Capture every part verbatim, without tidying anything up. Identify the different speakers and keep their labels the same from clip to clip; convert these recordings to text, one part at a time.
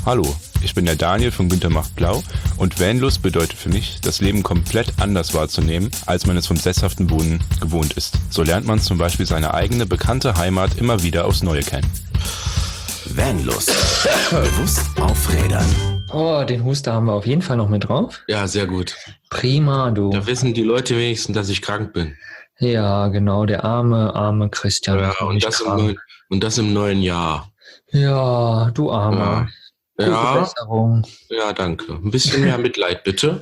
Speaker 1: Hallo, ich bin der Daniel von Günther macht blau und Vanlust bedeutet für mich, das Leben komplett anders wahrzunehmen, als man es vom sesshaften Wohnen gewohnt ist. So lernt man zum Beispiel seine eigene, bekannte Heimat immer wieder aufs Neue kennen.
Speaker 2: Vanlust. Bewusst aufrädern.
Speaker 3: Oh, den Huster haben wir auf jeden Fall noch mit drauf.
Speaker 4: Ja, sehr gut.
Speaker 3: Prima, du.
Speaker 4: Da wissen die Leute wenigstens, dass ich krank bin.
Speaker 3: Ja, genau, der arme, arme Christian.
Speaker 4: Ja, und das, im neuen, und das im neuen Jahr.
Speaker 3: Ja, du Armer.
Speaker 4: Ja.
Speaker 3: Gute
Speaker 4: Ja.
Speaker 3: Besserung.
Speaker 4: Ja, danke. Ein bisschen mehr Mitleid, bitte.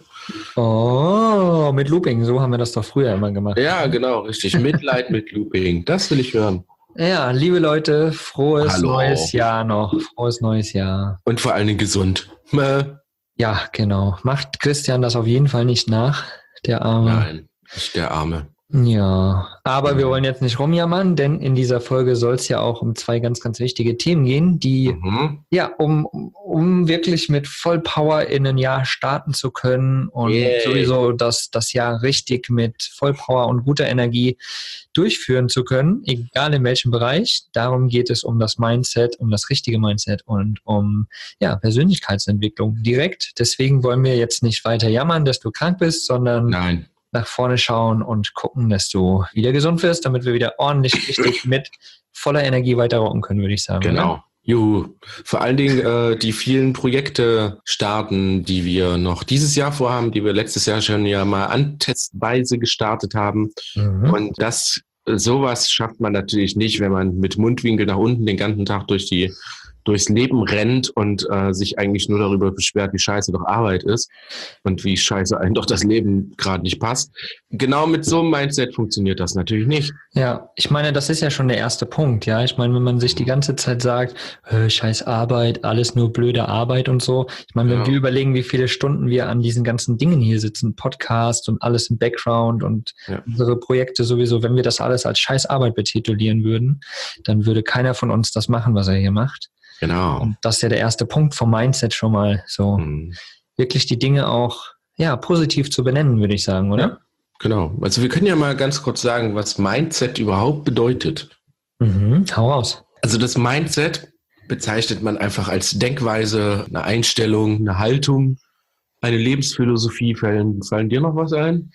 Speaker 3: Oh, mit Looping, so haben wir das doch früher immer gemacht.
Speaker 4: Ja, genau, richtig. Mitleid mit Looping. Das will ich hören.
Speaker 3: Ja, liebe Leute, frohes
Speaker 4: Hallo.
Speaker 3: neues Jahr noch. Frohes neues Jahr.
Speaker 4: Und vor allen Dingen gesund. Äh,
Speaker 3: Ja, genau. Macht Christian das auf jeden Fall nicht nach, der Arme.
Speaker 4: Nein, nicht der Arme.
Speaker 3: Ja, aber wir wollen jetzt nicht rumjammern, denn in dieser Folge soll es ja auch um zwei ganz, ganz wichtige Themen gehen, die,
Speaker 4: Mhm.
Speaker 3: ja, um, um um wirklich mit Vollpower in ein Jahr starten zu können und
Speaker 4: Yay.
Speaker 3: sowieso das, das Jahr richtig mit Vollpower und guter Energie durchführen zu können, egal in welchem Bereich. Darum geht es um das Mindset, um das richtige Mindset und um, ja, Persönlichkeitsentwicklung direkt. Deswegen wollen wir jetzt nicht weiter jammern, dass du krank bist, sondern
Speaker 4: Nein.
Speaker 3: nach vorne schauen und gucken, dass du wieder gesund wirst, damit wir wieder ordentlich richtig mit voller Energie weiter rocken können, würde ich sagen.
Speaker 4: Genau.
Speaker 3: Oder?
Speaker 4: Juhu. Vor allen Dingen äh, die vielen Projekte starten, die wir noch dieses Jahr vorhaben, die wir letztes Jahr schon ja mal antestweise gestartet haben.
Speaker 3: Mhm.
Speaker 4: Und das, sowas schafft man natürlich nicht, wenn man mit Mundwinkel nach unten den ganzen Tag durch die durchs Leben rennt und äh, sich eigentlich nur darüber beschwert, wie scheiße doch Arbeit ist und wie scheiße einem doch das Leben gerade nicht passt. Genau mit so einem Mindset funktioniert das natürlich nicht.
Speaker 3: Ja, ich meine, das ist ja schon der erste Punkt, ja. Ich meine, wenn man sich die ganze Zeit sagt, äh, scheiß Arbeit, alles nur blöde Arbeit und so. Ich meine, wenn
Speaker 4: Ja.
Speaker 3: wir überlegen, wie viele Stunden wir an diesen ganzen Dingen hier sitzen, Podcast und alles im Background und
Speaker 4: Ja.
Speaker 3: unsere Projekte sowieso, wenn wir das alles als scheiß Arbeit betitulieren würden, dann würde keiner von uns das machen, was er hier macht.
Speaker 4: Genau.
Speaker 3: Und das ist ja der erste Punkt vom Mindset schon mal, so
Speaker 4: Mhm.
Speaker 3: wirklich die Dinge auch, ja, positiv zu benennen, würde ich sagen, oder?
Speaker 4: Ja. Genau. Also wir können ja mal ganz kurz sagen, was Mindset überhaupt bedeutet.
Speaker 3: Mhm, hau raus.
Speaker 4: Also das Mindset bezeichnet man einfach als Denkweise, eine Einstellung, eine Haltung, eine Lebensphilosophie. Fallen, fallen dir noch was ein?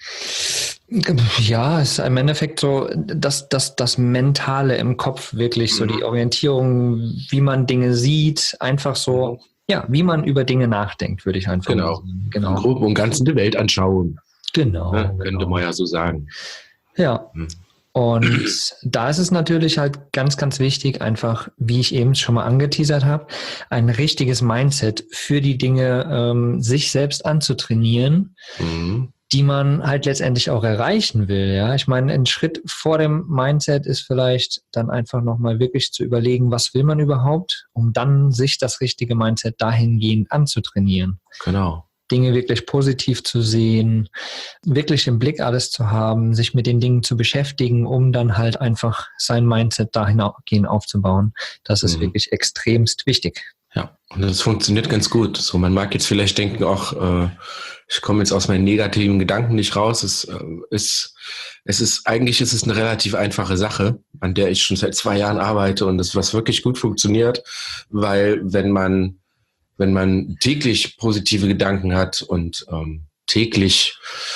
Speaker 3: Ja, es ist im Endeffekt so das, das, das Mentale im Kopf, wirklich so
Speaker 4: Mhm.
Speaker 3: die Orientierung, wie man Dinge sieht, einfach so, ja, wie man über Dinge nachdenkt, würde ich einfach
Speaker 4: Genau.
Speaker 3: mal sagen.
Speaker 4: Im
Speaker 3: Genau.
Speaker 4: Groben und Ganzen die Welt anschauen,
Speaker 3: Genau.
Speaker 4: ne? Könnte
Speaker 3: genau.
Speaker 4: man ja so sagen.
Speaker 3: Ja.
Speaker 4: Mhm.
Speaker 3: Und da ist es natürlich halt ganz, ganz wichtig, einfach, wie ich eben schon mal angeteasert habe, ein richtiges Mindset für die Dinge, ähm, sich selbst anzutrainieren,
Speaker 4: Mhm.
Speaker 3: die man halt letztendlich auch erreichen will. Ja, ich meine, ein Schritt vor dem Mindset ist vielleicht dann einfach nochmal wirklich zu überlegen, was will man überhaupt, um dann sich das richtige Mindset dahingehend anzutrainieren.
Speaker 4: Genau.
Speaker 3: Dinge wirklich positiv zu sehen, wirklich im Blick alles zu haben, sich mit den Dingen zu beschäftigen, um dann halt einfach sein Mindset dahingehend aufzubauen. Das ist
Speaker 4: Mhm.
Speaker 3: wirklich extremst wichtig.
Speaker 4: Ja, und das funktioniert ganz gut. So, man mag jetzt vielleicht denken, auch äh, ich komme jetzt aus meinen negativen Gedanken nicht raus. Es äh, ist, es ist eigentlich ist es eine relativ einfache Sache, an der ich schon seit zwei Jahren arbeite und das was wirklich gut funktioniert, weil wenn man wenn man täglich positive Gedanken hat und ähm, täglich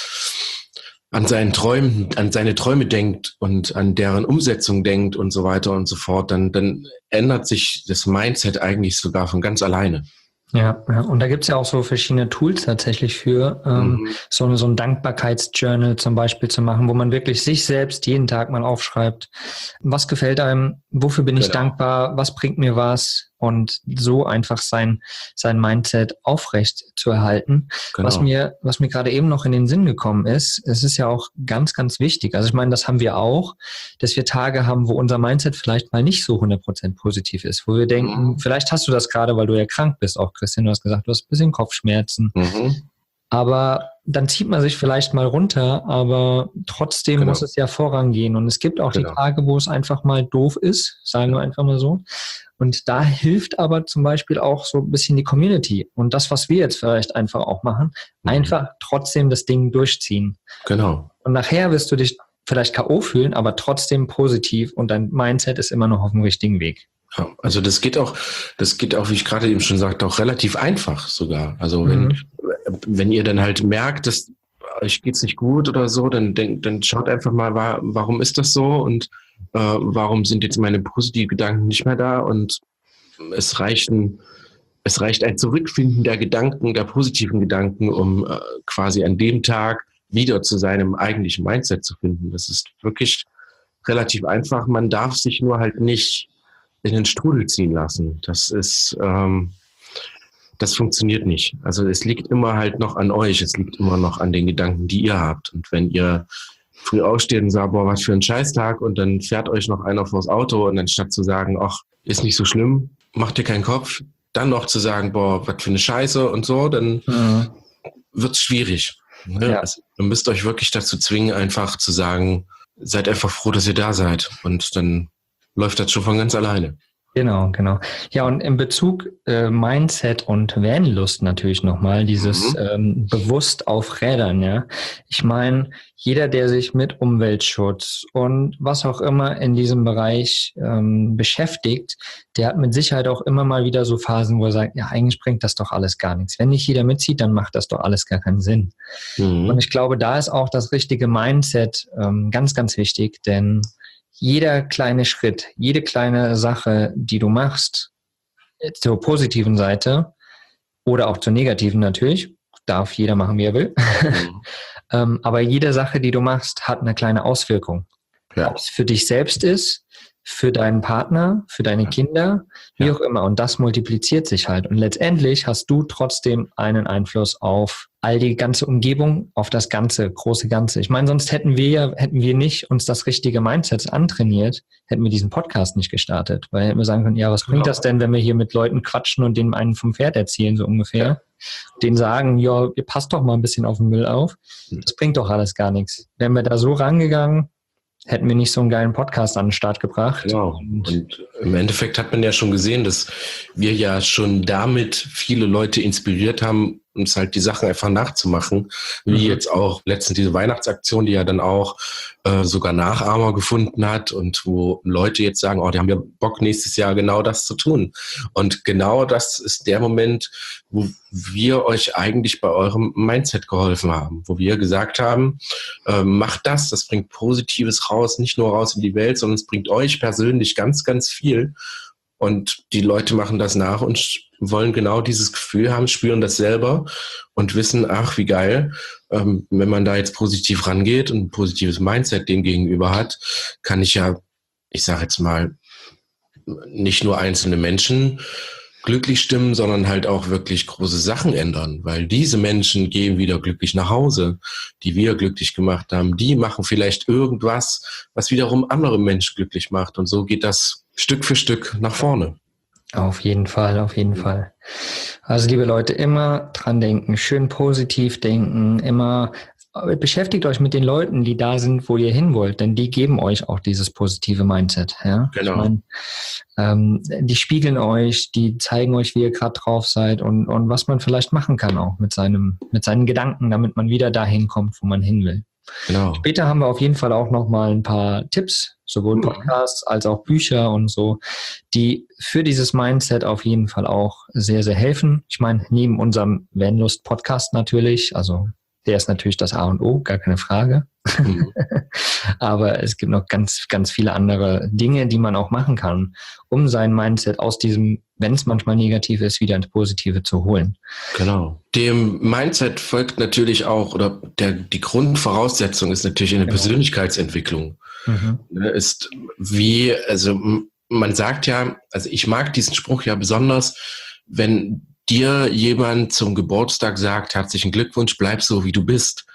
Speaker 4: an seinen Träumen, an seine Träume denkt und an deren Umsetzung denkt und so weiter und so fort, dann, dann ändert sich das Mindset eigentlich sogar von ganz alleine.
Speaker 3: Ja, ja, und da gibt's ja auch so verschiedene Tools tatsächlich für, ähm,
Speaker 4: Mhm.
Speaker 3: so, eine- so ein Dankbarkeitsjournal zum Beispiel zu machen, wo man wirklich sich selbst jeden Tag mal aufschreibt, was gefällt einem, wofür bin ich
Speaker 4: Genau.
Speaker 3: dankbar, was bringt mir was und so einfach sein, sein Mindset aufrecht zu erhalten.
Speaker 4: Genau.
Speaker 3: Was mir, was mir gerade eben noch in den Sinn gekommen ist, es ist ja auch ganz, ganz wichtig. Also ich meine, das haben wir auch, dass wir Tage haben, wo unser Mindset vielleicht mal nicht so hundert Prozent positiv ist, wo wir denken,
Speaker 4: Mhm.
Speaker 3: vielleicht hast du das gerade, weil du ja krank bist, auch Christian, du hast gesagt, du hast ein bisschen Kopfschmerzen,
Speaker 4: Mhm.
Speaker 3: aber dann zieht man sich vielleicht mal runter, aber trotzdem
Speaker 4: Genau.
Speaker 3: muss es ja vorangehen und es gibt auch
Speaker 4: Genau.
Speaker 3: die Tage, wo es einfach mal doof ist, sagen wir einfach mal so. Und da hilft aber zum Beispiel auch so ein bisschen die Community und das, was wir jetzt vielleicht einfach auch machen,
Speaker 4: Mhm.
Speaker 3: einfach trotzdem das Ding durchziehen.
Speaker 4: Genau.
Speaker 3: Und nachher wirst du dich vielleicht K O fühlen, aber trotzdem positiv und dein Mindset ist immer noch auf dem richtigen Weg.
Speaker 4: Ja, also das geht auch, das geht auch, wie ich gerade eben schon sagte, auch relativ einfach sogar. Also wenn, mhm. wenn ihr dann halt merkt, dass euch geht's nicht gut oder so, dann denkt, dann schaut einfach mal, warum ist das so und äh, warum sind jetzt meine positiven Gedanken nicht mehr da, und es reichen, es reicht ein Zurückfinden der Gedanken, der positiven Gedanken, um äh, quasi an dem Tag wieder zu seinem eigentlichen Mindset zu finden. Das ist wirklich relativ einfach. Man darf sich nur halt nicht in den Strudel ziehen lassen. Das ist, ähm, das funktioniert nicht. Also es liegt immer halt noch an euch. Es liegt immer noch an den Gedanken, die ihr habt. Und wenn ihr früh aufsteht und sagt, boah, was für ein Scheißtag, und dann fährt euch noch einer vors Auto, und anstatt zu sagen, ach, ist nicht so schlimm, macht dir keinen Kopf, dann noch zu sagen, boah, was für eine Scheiße und so, dann mhm. wird's schwierig. Ne? Ja. Also, ihr müsst euch wirklich dazu zwingen, einfach zu sagen, seid einfach froh, dass ihr da seid, und dann läuft das schon von ganz alleine.
Speaker 3: Genau, genau. Ja, und in Bezug äh, Mindset und Vanlust natürlich nochmal, dieses mhm. ähm, bewusst auf Rädern, ja. Ich meine, jeder, der sich mit Umweltschutz und was auch immer in diesem Bereich ähm, beschäftigt, der hat mit Sicherheit auch immer mal wieder so Phasen, wo er sagt, ja, eigentlich bringt das doch alles gar nichts. Wenn nicht jeder mitzieht, dann macht das doch alles gar keinen Sinn. Mhm. Und ich glaube, da ist auch das richtige Mindset ähm, ganz, ganz wichtig, denn jeder kleine Schritt, jede kleine Sache, die du machst, zur positiven Seite oder auch zur negativen natürlich, darf jeder machen, wie er will. Mhm. ähm, aber jede Sache, die du machst, hat eine kleine Auswirkung. Ja. Ob es für dich selbst ist, für deinen Partner, für deine ja. Kinder, wie ja. auch immer. Und das multipliziert sich halt. Und letztendlich hast du trotzdem einen Einfluss auf all die ganze Umgebung, auf das ganze, große Ganze. Ich meine, sonst hätten wir ja, hätten wir nicht uns das richtige Mindset antrainiert, hätten wir diesen Podcast nicht gestartet. Weil hätten wir sagen können, ja, was bringt genau. das denn, wenn wir hier mit Leuten quatschen und denen einen vom Pferd erzählen, so ungefähr. Ja. Denen sagen, ja, ihr passt doch mal ein bisschen auf den Müll auf. Das bringt doch alles gar nichts. Wären wir da so rangegangen, hätten wir nicht so einen geilen Podcast an den Start gebracht.
Speaker 4: Genau. Und im Endeffekt hat man ja schon gesehen, dass wir ja schon damit viele Leute inspiriert haben, uns halt die Sachen einfach nachzumachen. Wie mhm. jetzt auch letztens diese Weihnachtsaktion, die ja dann auch äh, sogar Nachahmer gefunden hat, und wo Leute jetzt sagen, oh, die haben ja Bock, nächstes Jahr genau das zu tun. Und genau das ist der Moment, wo wir euch eigentlich bei eurem Mindset geholfen haben, wo wir gesagt haben, äh, macht das, das bringt Positives raus, nicht nur raus in die Welt, sondern es bringt euch persönlich ganz, ganz viel. Und die Leute machen das nach und wollen genau dieses Gefühl haben, spüren das selber und wissen, ach, wie geil, ähm, wenn man da jetzt positiv rangeht und ein positives Mindset dem gegenüber hat, kann ich ja, ich sage jetzt mal, nicht nur einzelne Menschen glücklich stimmen, sondern halt auch wirklich große Sachen ändern, weil diese Menschen gehen wieder glücklich nach Hause, die wir glücklich gemacht haben. Die machen vielleicht irgendwas, was wiederum andere Menschen glücklich macht, und so geht das Stück für Stück nach vorne.
Speaker 3: Auf jeden Fall, auf jeden Fall. Also liebe Leute, immer dran denken, schön positiv denken, immer beschäftigt euch mit den Leuten, die da sind, wo ihr hin wollt, denn die geben euch auch dieses positive Mindset. Ja?
Speaker 4: Genau.
Speaker 3: Ich mein, ähm, die spiegeln euch, die zeigen euch, wie ihr gerade drauf seid und, und was man vielleicht machen kann auch mit seinem, mit seinen Gedanken, damit man wieder dahin kommt, wo man hin will.
Speaker 4: Genau.
Speaker 3: Später haben wir auf jeden Fall auch noch mal ein paar Tipps, sowohl Podcasts als auch Bücher und so, die für dieses Mindset auf jeden Fall auch sehr, sehr helfen. Ich meine, neben unserem Vanlust-Podcast natürlich, also der ist natürlich das A und O, gar keine Frage. Mhm. Aber es gibt noch ganz, ganz viele andere Dinge, die man auch machen kann, um sein Mindset aus diesem, wenn es manchmal negativ ist, wieder ins Positive zu holen.
Speaker 4: Genau. Dem Mindset folgt natürlich auch, oder der, die Grundvoraussetzung ist natürlich eine genau. Persönlichkeitsentwicklung. Mhm. Ist wie, also man sagt ja, also ich mag diesen Spruch ja besonders, wenn dir jemand zum Geburtstag sagt, herzlichen Glückwunsch, bleib so, wie du bist.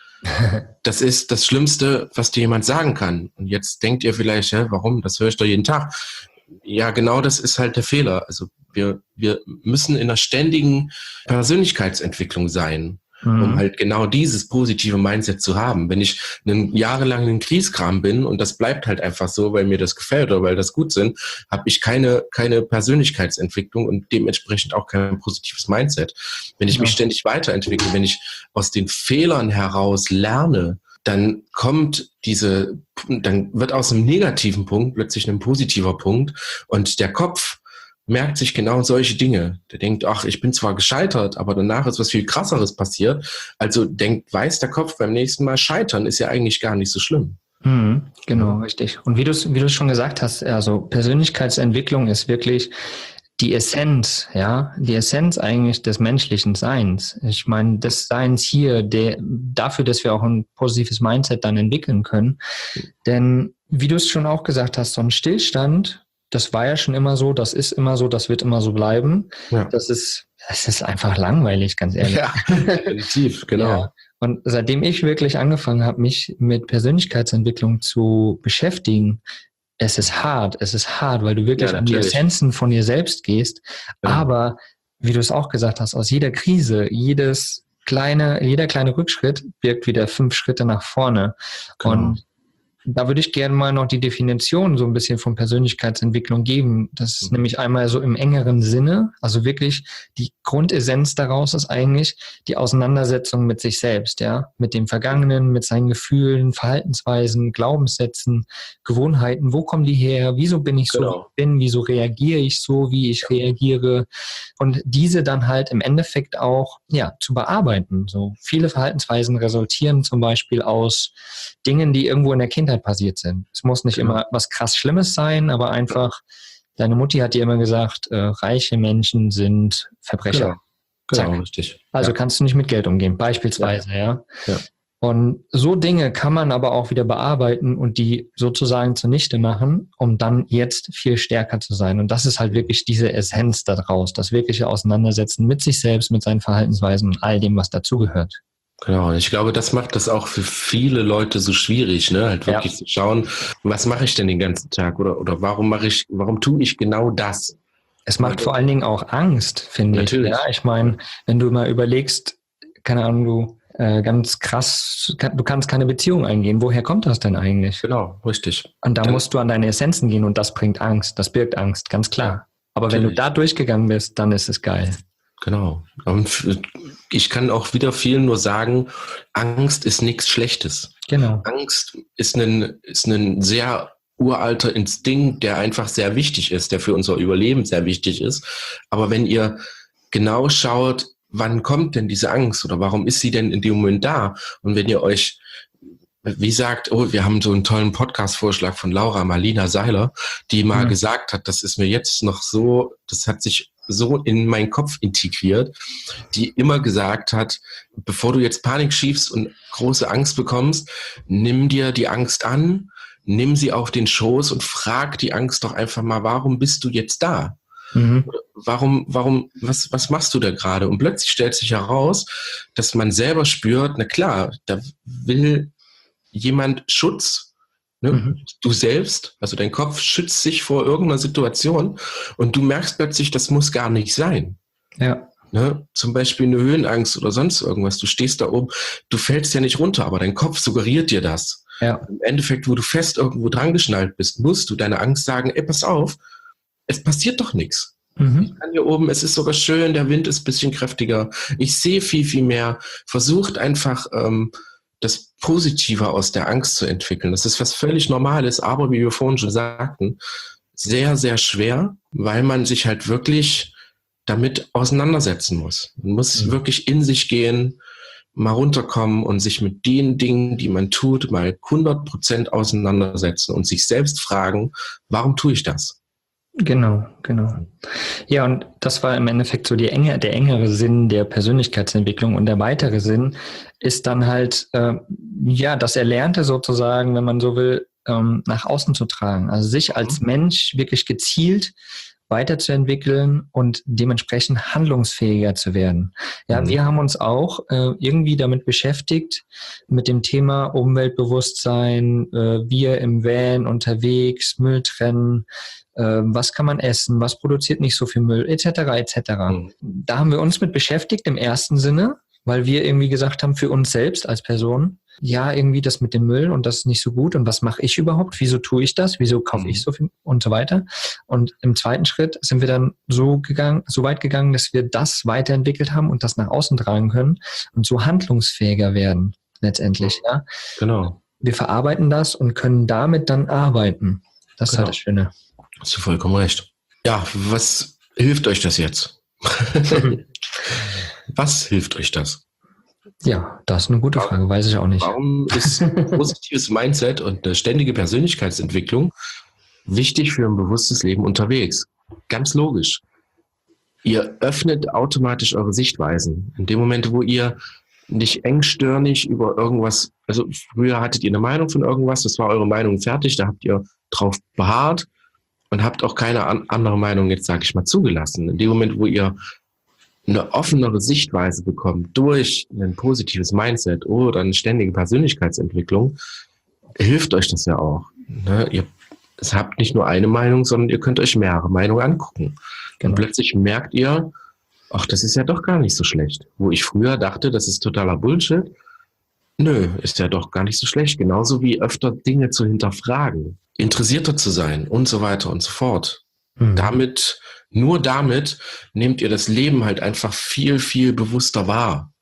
Speaker 4: Das ist das Schlimmste, was dir jemand sagen kann. Und jetzt denkt ihr vielleicht, ja, warum? Das höre ich doch jeden Tag. Ja, genau das ist halt der Fehler. Also wir, wir müssen in einer ständigen Persönlichkeitsentwicklung sein, mhm. um halt genau dieses positive Mindset zu haben. Wenn ich einen, jahrelang ein Kriegskram bin und das bleibt halt einfach so, weil mir das gefällt oder weil das gut sind, habe ich keine, keine Persönlichkeitsentwicklung und dementsprechend auch kein positives Mindset. Wenn ich ja. mich ständig weiterentwickle, wenn ich aus den Fehlern heraus lerne, dann kommt diese, dann wird aus einem negativen Punkt plötzlich ein positiver Punkt, und der Kopf merkt sich genau solche Dinge. Der denkt, ach, ich bin zwar gescheitert, aber danach ist was viel Krasseres passiert. Also denkt, weiß der Kopf beim nächsten Mal, scheitern ist ja eigentlich gar nicht so schlimm.
Speaker 3: Mhm, genau, richtig. Und wie du es wie du es schon gesagt hast, also Persönlichkeitsentwicklung ist wirklich die Essenz, ja, die Essenz eigentlich des menschlichen Seins. Ich meine, des Seins hier, der, dafür, dass wir auch ein positives Mindset dann entwickeln können. Denn wie du es schon auch gesagt hast, so ein Stillstand, das war ja schon immer so, das ist immer so, das wird immer so bleiben.
Speaker 4: Ja.
Speaker 3: Das ist, das ist einfach langweilig, ganz ehrlich.
Speaker 4: Ja, definitiv, genau.
Speaker 3: Ja. Und seitdem ich wirklich angefangen habe, mich mit Persönlichkeitsentwicklung zu beschäftigen, es ist hart, es ist hart, weil du wirklich
Speaker 4: Ja,
Speaker 3: an die
Speaker 4: natürlich.
Speaker 3: Essenzen von dir selbst gehst.
Speaker 4: Genau.
Speaker 3: Aber, wie du es auch gesagt hast, aus jeder Krise, jedes kleine, jeder kleine Rückschritt birgt wieder fünf Schritte nach vorne.
Speaker 4: Genau.
Speaker 3: Und da würde ich gerne mal noch die Definition so ein bisschen von Persönlichkeitsentwicklung geben. Das ist
Speaker 4: Mhm.
Speaker 3: nämlich einmal so im engeren Sinne, also wirklich die Grundessenz daraus ist eigentlich die Auseinandersetzung mit sich selbst, ja, mit dem Vergangenen, mit seinen Gefühlen, Verhaltensweisen, Glaubenssätzen, Gewohnheiten. Wo kommen die her? Wieso bin ich so,
Speaker 4: Genau.
Speaker 3: wie ich bin? Wieso reagiere ich so, wie ich reagiere? Und diese dann halt im Endeffekt auch, ja, zu bearbeiten. So viele Verhaltensweisen resultieren zum Beispiel aus Dingen, die irgendwo in der Kindheit passiert sind. Es muss nicht
Speaker 4: Genau.
Speaker 3: immer was krass Schlimmes sein, aber einfach, deine Mutti hat dir immer gesagt, äh, reiche Menschen sind Verbrecher.
Speaker 4: Genau, genau
Speaker 3: Zack.
Speaker 4: richtig.
Speaker 3: Also
Speaker 4: ja.
Speaker 3: kannst du nicht mit Geld umgehen, beispielsweise, ja.
Speaker 4: Ja.
Speaker 3: Und so Dinge kann man aber auch wieder bearbeiten und die sozusagen zunichte machen, um dann jetzt viel stärker zu sein. Und das ist halt wirklich diese Essenz daraus, das wirkliche Auseinandersetzen mit sich selbst, mit seinen Verhaltensweisen und all dem, was dazugehört.
Speaker 4: Genau, und ich glaube, das macht das auch für viele Leute so schwierig, ne? Halt wirklich
Speaker 3: Ja.
Speaker 4: zu schauen, was mache ich denn den ganzen Tag oder, oder warum mache ich, warum tue ich genau das?
Speaker 3: Es macht vor allen Dingen auch Angst, finde ich.
Speaker 4: Natürlich.
Speaker 3: Ja, ich meine, wenn du mal überlegst, keine Ahnung, du äh, ganz krass, kann, du kannst keine Beziehung eingehen. Woher kommt das denn eigentlich?
Speaker 4: Genau, richtig.
Speaker 3: Und da
Speaker 4: Dann-
Speaker 3: musst du an deine Essenzen gehen und das bringt Angst, das birgt Angst, ganz klar. Aber wenn du
Speaker 4: Natürlich.
Speaker 3: da durchgegangen bist, dann ist es geil.
Speaker 4: Genau. Und f- ich kann auch wieder vielen nur sagen, Angst ist nichts Schlechtes.
Speaker 3: Genau.
Speaker 4: Angst ist ein, ist ein sehr uralter Instinkt, der einfach sehr wichtig ist, der für unser Überleben sehr wichtig ist. Aber wenn ihr genau schaut, wann kommt denn diese Angst oder warum ist sie denn in dem Moment da? Und wenn ihr euch, wie sagt, oh, wir haben so einen tollen Podcast-Vorschlag von Laura Marlina Seiler, die mal
Speaker 3: Mhm.
Speaker 4: gesagt hat, das ist mir jetzt noch so, das hat sich so in meinen Kopf integriert, die immer gesagt hat, bevor du jetzt Panik schiebst und große Angst bekommst, nimm dir die Angst an, nimm sie auf den Schoß und frag die Angst doch einfach mal, warum bist du jetzt da?
Speaker 3: Mhm.
Speaker 4: Warum, warum, was, was machst du da gerade? Und plötzlich stellt sich heraus, dass man selber spürt, na klar, da will jemand Schutz. Ne?
Speaker 3: Mhm.
Speaker 4: Du selbst, also dein Kopf schützt sich vor irgendeiner Situation und du merkst plötzlich, das muss gar nicht sein.
Speaker 3: Ja.
Speaker 4: Ne? Zum Beispiel eine Höhenangst oder sonst irgendwas. Du stehst da oben, du fällst ja nicht runter, aber dein Kopf suggeriert dir das.
Speaker 3: Ja.
Speaker 4: Im Endeffekt, wo du fest irgendwo dran geschnallt bist, musst du deiner Angst sagen, ey, pass auf, es passiert doch nichts.
Speaker 3: Mhm.
Speaker 4: Ich kann hier oben, es ist sogar schön, der Wind ist ein bisschen kräftiger. Ich sehe viel, viel mehr. Versucht einfach, ähm, das Positive aus der Angst zu entwickeln. Das ist was völlig Normales, aber wie wir vorhin schon sagten, sehr, sehr schwer, weil man sich halt wirklich damit auseinandersetzen muss. Man muss
Speaker 3: Mhm.
Speaker 4: wirklich in sich gehen, mal runterkommen und sich mit den Dingen, die man tut, mal hundert Prozent auseinandersetzen und sich selbst fragen, warum tue ich das?
Speaker 3: Genau, genau. Ja, und das war im Endeffekt so die enge, der engere Sinn der Persönlichkeitsentwicklung. Und der weitere Sinn ist dann halt, äh, ja, das Erlernte sozusagen, wenn man so will, ähm, nach außen zu tragen. Also sich als Mensch wirklich gezielt weiterzuentwickeln und dementsprechend handlungsfähiger zu werden. Ja,
Speaker 4: Mhm.
Speaker 3: wir haben uns auch äh, irgendwie damit beschäftigt, mit dem Thema Umweltbewusstsein, äh, wir im Van unterwegs, Müll trennen, äh, was kann man essen, was produziert nicht so viel Müll, et cetera et cetera.
Speaker 4: Mhm.
Speaker 3: Da haben wir uns mit beschäftigt im ersten Sinne, weil wir irgendwie gesagt haben, für uns selbst als Person, ja, irgendwie das mit dem Müll und das ist nicht so gut und was mache ich überhaupt, wieso tue ich das, wieso kaufe
Speaker 4: Mhm.
Speaker 3: ich so viel und so weiter. Und im zweiten Schritt sind wir dann so gegangen, so weit gegangen, dass wir das weiterentwickelt haben und das nach außen tragen können und so handlungsfähiger werden letztendlich. Ja,
Speaker 4: Genau.
Speaker 3: wir verarbeiten das und können damit dann arbeiten. Das ist
Speaker 4: Genau.
Speaker 3: halt das Schöne.
Speaker 4: Hast du vollkommen recht. Ja, was hilft euch das jetzt? Was hilft euch das?
Speaker 3: Ja, das ist eine gute Frage, weiß ich auch nicht.
Speaker 4: Warum ist positives Mindset und eine ständige Persönlichkeitsentwicklung wichtig für ein bewusstes Leben unterwegs? Ganz logisch. Ihr öffnet automatisch eure Sichtweisen. In dem Moment, wo ihr nicht engstirnig über irgendwas, also früher hattet ihr eine Meinung von irgendwas, das war eure Meinung fertig, da habt ihr drauf beharrt und habt auch keine an, andere Meinung jetzt, sage ich mal, zugelassen. In dem Moment, wo ihr eine offenere Sichtweise bekommt durch ein positives Mindset oder eine ständige Persönlichkeitsentwicklung, hilft euch das ja auch. Ne? Ihr habt nicht nur eine Meinung, sondern ihr könnt euch mehrere Meinungen angucken. Genau. Und plötzlich merkt ihr, ach, das ist ja doch gar nicht so schlecht. Wo ich früher dachte, das ist totaler Bullshit. Nö, ist ja doch gar nicht so schlecht. Genauso wie öfter Dinge zu hinterfragen, interessierter zu sein und so weiter und so fort. Mhm. Damit, nur damit nehmt ihr das Leben halt einfach viel, viel bewusster wahr.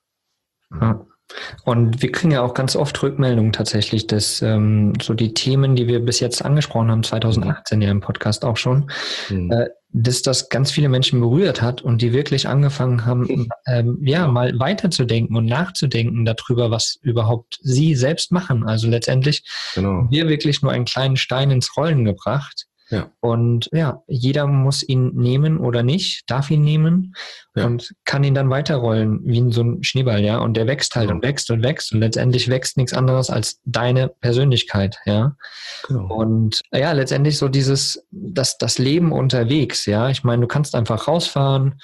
Speaker 3: Ja. Und wir kriegen ja auch ganz oft Rückmeldungen tatsächlich, dass ähm, so die Themen, die wir bis jetzt angesprochen haben, zwanzig achtzehn ja im Podcast auch schon, mhm. äh, dass das ganz viele Menschen berührt hat und die wirklich angefangen haben, ähm, ja, mal weiterzudenken und nachzudenken darüber, was überhaupt sie selbst machen. Also letztendlich genau. wir wirklich nur einen kleinen Stein ins Rollen gebracht. Ja. Und ja, jeder muss ihn nehmen oder nicht, darf ihn nehmen ja. und kann ihn dann weiterrollen wie in so ein Schneeball, ja. Und der wächst halt ja. und wächst und wächst und letztendlich wächst nichts anderes als deine Persönlichkeit, ja. Genau. Und ja, letztendlich so dieses, das, das Leben unterwegs, ja. Ich meine, du kannst einfach rausfahren,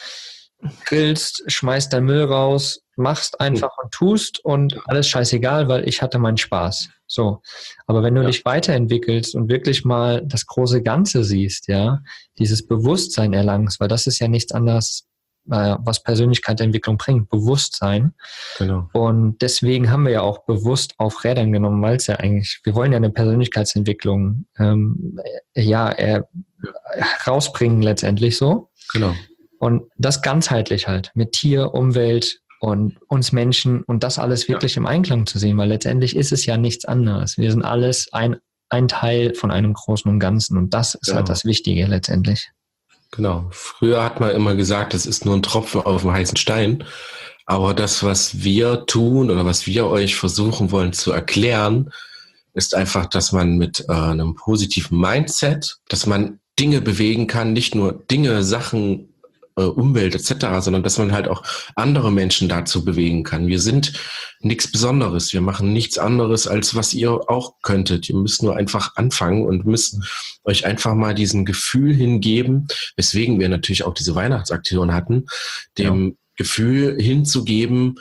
Speaker 3: grillst, schmeißt dein Müll raus, machst einfach und tust und alles scheißegal, weil ich hatte meinen Spaß. So. Aber wenn du ja. dich weiterentwickelst und wirklich mal das große Ganze siehst, ja, dieses Bewusstsein erlangst, weil das ist ja nichts anderes, äh, was Persönlichkeitsentwicklung bringt, Bewusstsein. Genau. Und deswegen haben wir ja auch bewusst auf Rädern genommen, weil es ja eigentlich, wir wollen ja eine Persönlichkeitsentwicklung ähm, ja, äh, rausbringen letztendlich so. Genau. Und das ganzheitlich halt mit Tier, Umwelt und uns Menschen und das alles wirklich ja. im Einklang zu sehen, weil letztendlich ist es ja nichts anderes. Wir sind alles ein, ein Teil von einem Großen und Ganzen und das ist genau. halt das Wichtige letztendlich.
Speaker 4: Genau. Früher hat man immer gesagt, es ist nur ein Tropfen auf dem heißen Stein, aber das, was wir tun oder was wir euch versuchen wollen zu erklären, ist einfach, dass man mit äh, einem positiven Mindset, dass man Dinge bewegen kann, nicht nur Dinge, Sachen, Umwelt et cetera, sondern dass man halt auch andere Menschen dazu bewegen kann. Wir sind nichts Besonderes. Wir machen nichts anderes, als was ihr auch könntet. Ihr müsst nur einfach anfangen und müsst euch einfach mal diesen Gefühl hingeben, weswegen wir natürlich auch diese Weihnachtsaktion hatten, dem ja. Gefühl hinzugeben,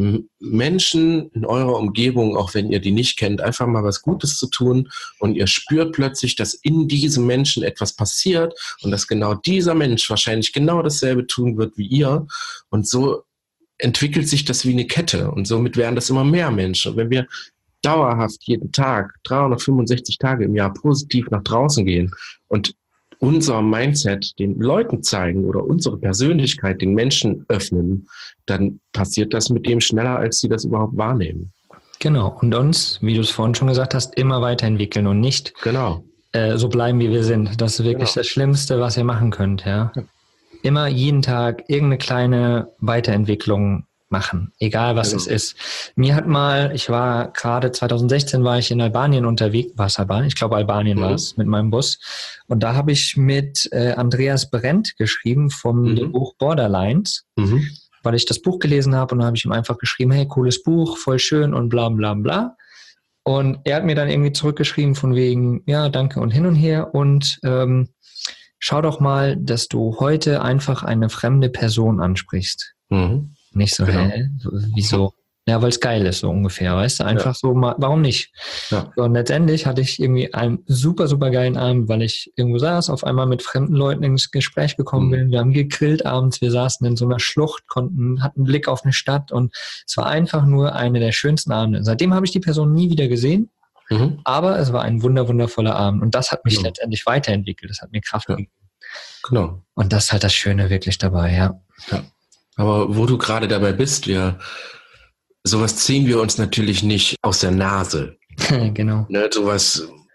Speaker 4: Menschen in eurer Umgebung, auch wenn ihr die nicht kennt, einfach mal was Gutes zu tun und ihr spürt plötzlich, dass in diesem Menschen etwas passiert und dass genau dieser Mensch wahrscheinlich genau dasselbe tun wird wie ihr und so entwickelt sich das wie eine Kette und somit werden das immer mehr Menschen. Und wenn wir dauerhaft jeden Tag, dreihundertfünfundsechzig Tage im Jahr positiv nach draußen gehen und unser Mindset den Leuten zeigen oder unsere Persönlichkeit den Menschen öffnen, dann passiert das mit dem schneller, als sie das überhaupt wahrnehmen.
Speaker 3: Genau. Und uns, wie du es vorhin schon gesagt hast, immer weiterentwickeln und nicht genau. äh, so bleiben, wie wir sind. Das ist wirklich genau. das Schlimmste, was ihr machen könnt. Ja? ja. Immer jeden Tag irgendeine kleine Weiterentwicklung machen, egal was genau. es ist. Mir hat mal, ich war gerade zwanzig sechzehn war ich in Albanien unterwegs, war es Albanien? Ich glaube Albanien mhm. war es, mit meinem Bus. Und da habe ich mit äh, Andreas Brent geschrieben vom mhm. Buch Borderlines, mhm. weil ich das Buch gelesen habe und da habe ich ihm einfach geschrieben, hey, cooles Buch, voll schön und bla bla bla. Und er hat mir dann irgendwie zurückgeschrieben von wegen, ja, danke und hin und her und ähm, schau doch mal, dass du heute einfach eine fremde Person ansprichst. Mhm. Nicht so, genau. hä? Wieso? Ja, weil es geil ist, so ungefähr, weißt du? Einfach ja. so, mal, warum nicht? Ja. So, und letztendlich hatte ich irgendwie einen super, super geilen Abend, weil ich irgendwo saß, auf einmal mit fremden Leuten ins Gespräch gekommen mhm. bin. Wir haben gegrillt abends, wir saßen in so einer Schlucht, konnten, hatten einen Blick auf eine Stadt und es war einfach nur eine der schönsten Abende. Seitdem habe ich die Person nie wieder gesehen, mhm. aber es war ein wunder, wundervoller Abend und das hat mich genau. letztendlich weiterentwickelt, das hat mir Kraft
Speaker 4: ja.
Speaker 3: gegeben.
Speaker 4: Genau.
Speaker 3: Und das ist halt das Schöne wirklich dabei, ja.
Speaker 4: Ja. Aber wo du gerade dabei bist, wir, sowas ziehen wir uns natürlich nicht aus der Nase.
Speaker 3: Genau.
Speaker 4: Ne, sowas,